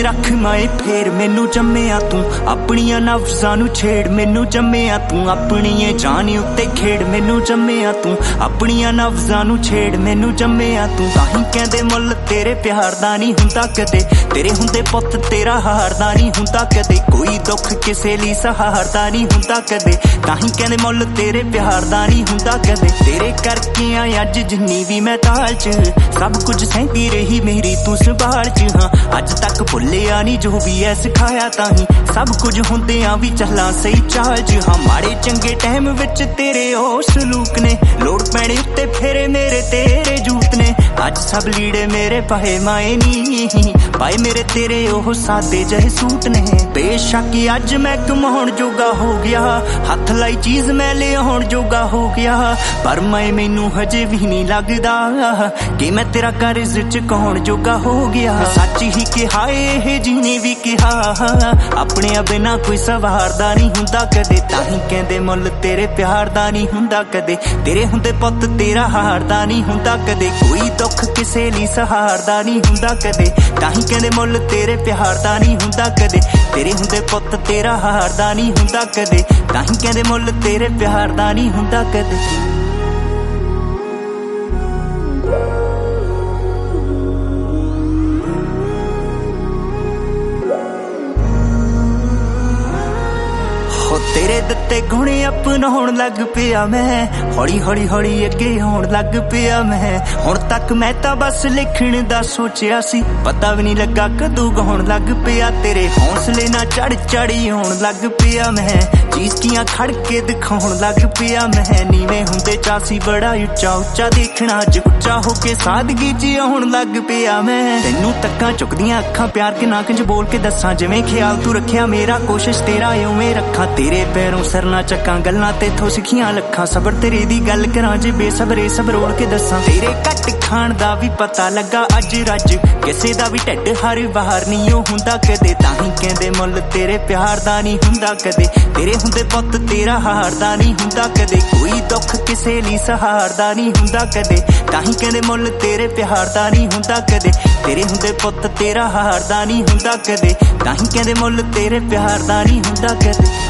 रख माए फेर मैनू जम्मिया तू अपनियां नफ्सां नू छेड़ मैनू जम्मिया तू अपनी जानी उत्ते खेड़ मैनू जम्मिया तू अपनियां नफ्सां नू छेड़ मैनू जम्मिया तू ताही कहंदे मुल तेरे प्यार दा नहीं हुंदा कदे तेरे हुंदे पुत्त तेरा हारदा नहीं हुंदा कदे कोई दुख किसे लई सहारदा नहीं हुंदा कदे ताही कहंदे मुल तेरे प्यार दा नहीं हुंदा कदे तेरे करके आ अज जिन्नी भी मैं ताल च सब कुछ सहंदी रही मेरी तू संभाल च हाँ अज तक भुलिया नहीं जो भी है सिखाया ताही सब कुछ हुंदियां भी चला सही चाल च हाँ माड़े चंगे टाइम विच तेरे ओ सलूक ने लोड़ पैणे उत्ते फेरे मेरे तेरे जूत ने अज सब लीड़े मेरे पाए माए नी पाए मेरे तेरे ओह सादे जहे सूट ने बेशक अज मैं कमाउण जोगा हो गया हथ लाई चीज मैं लियाउण जोगा हो गया पर मैं मैनू हजे भी नहीं लगदा कि मैं तेरा कर्ज चुकाउण जोगा हो गया सच ही कहा ये जिने भी कहा अपने बिना कोई सवारदा नहीं हुंदा कदे ताही कहंदे मुल तेरे प्यार दा नहीं हुंदा कदे तेरे हुंदे पुत्त तेरा हारदा नहीं हुंदा कदे कोई दुख किसे लई सहारदा नहीं हुंदा कदे ताही कहंदे मुल तेरे प्यार दा नहीं हुंदा कदे तेरे हुंदे पुत्त तेरा हारदा नहीं हुंदा कदे ताही कहंदे मुल तेरे प्यार दा नहीं हुंदा कदे तेरे दिते गुण अपनाउण लग पिया मैं हौली हौली हौली अगे आउण लग पिया मैं हुण तक मैं तां बस लिखण दा सोचिया सी पता भी नहीं लगा कदों गाउण लग पिया तेरे हौसले ना चढ़ चढ़ी आउण लग पिया मैं चीज़कियां खड़ के दिखाउण लग पिया मैं नीवें हुंदे चासी बड़ा उच्चा उच्चा देखना अज उच्चा होके सादगी च आउण लग पिया मैं तैनू तक्कां चुकदियां अखां प्यार के नाक च बोल के दसां जिवें ख्याल तू रखिया मेरा कोशिश तेरा उवें रखा तेरे पैरों सरना चक्कां गल्लां तेथों सिखियां लखां सबर तेरे दी गल करां जे बेसबरे सबरोड़ के दसां तेरे घट खाण दा भी पता लगा अज रज किसे दा भी ढिड हर बाहर नहीं ओ हुंदा कदे ताही कहंदे मुल तेरे प्यार दा नहीं हुंदा कदे तेरे हुंदे पुत्त तेरा हारदा नहीं हुंदा कदे कोई दुख किसे लई सहारदा नहीं हुंदा कदे ताही कहंदे मुल तेरे प्यार दा नहीं हुंदा कदे तेरे हुंदे पुत्त तेरा हारदा नहीं हुंदा कदे ताही कहंदे मुल तेरे प्यार दा नहीं हुंदा कदे